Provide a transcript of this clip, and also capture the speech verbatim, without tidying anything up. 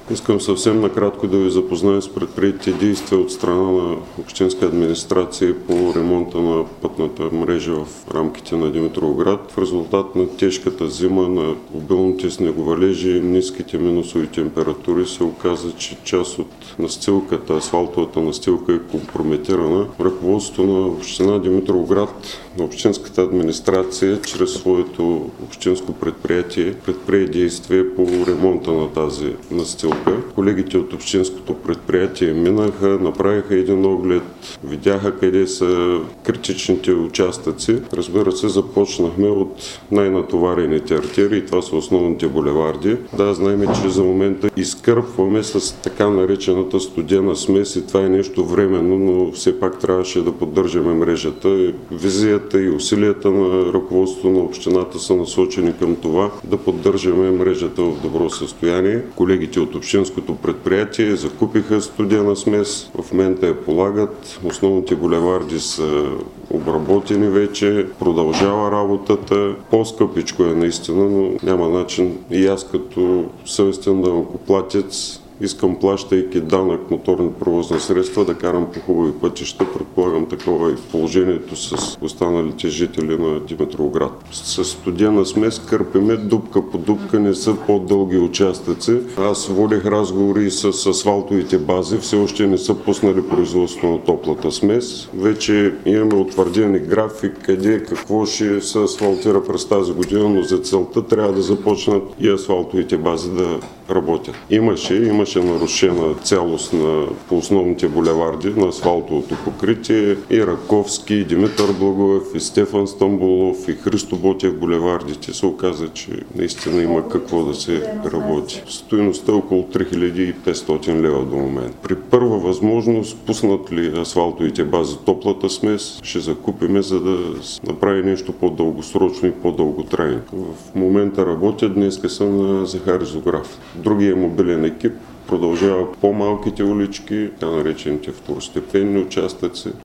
Искам съвсем накратко да ви запозная с предприетите действия от страна на общинска администрация по ремонта на пътната мрежа в рамките на Димитровград. В резултат на тежката зима, на обилните снеговалежи и ниските минусови температури се оказа, че част от настилката, асфалтовата настилка е компрометирана. Ръководството на община Димитровград, на общинската администрация, чрез своето общинско предприятие, предприе действие по ремонта на тази настилка. Колегите от общинското предприятие минаха, направиха един оглед, видяха къде са критичните участъци. Разбира се, започнахме от най-натоварените артерии, това са основните булеварди. Да, знаем, че за момента изкърпваме с така наречената студена смес и това е нещо временно, но все пак трябваше да поддържаме мрежата. Визията и усилията на ръководството на общината са насочени към това да поддържаме мрежата в добро състояние. Колегите от общинското предприятие закупиха студена смес, в момента я полагат, основните булеварди са обработени вече, продължава работата. По-скъпичко е наистина, но няма начин и аз като съвестен данъкоплатец искам, плащайки данък моторни превозни средства, да карам по хубави пътища. Предполагам, такова е положението с останалите жители на Димитровград. С студена смес кърпиме дупка по дупка, не са по-дълги участъци. Аз водих разговори с асфалтовите бази, все още не са пуснали производство на топлата смес. Вече имаме утвърдени график, къде какво ще се асфалтира през тази година, но за целта трябва да започнат и асфалтовите бази да работят. Имаше, имаше нарушена цялост на, по основните булеварди на асфалтовото покритие. И Раковски, и Димитър Благоев, и Стефан Стамбулов, и Христо Ботев булевардите. Се оказа, че наистина има какво да се работи. Стойността е около три хиляди и петстотин лева до момента. При първа възможност, пуснат ли асфалтовите бази топлата смес, ще закупиме, за да направи нещо по-дългосрочно и по-дълготрайно. В момента работя, днеска съм на Захари Зограф. Другия мобилен екип продължава по-малките улички, така наречените второстепенни участъци.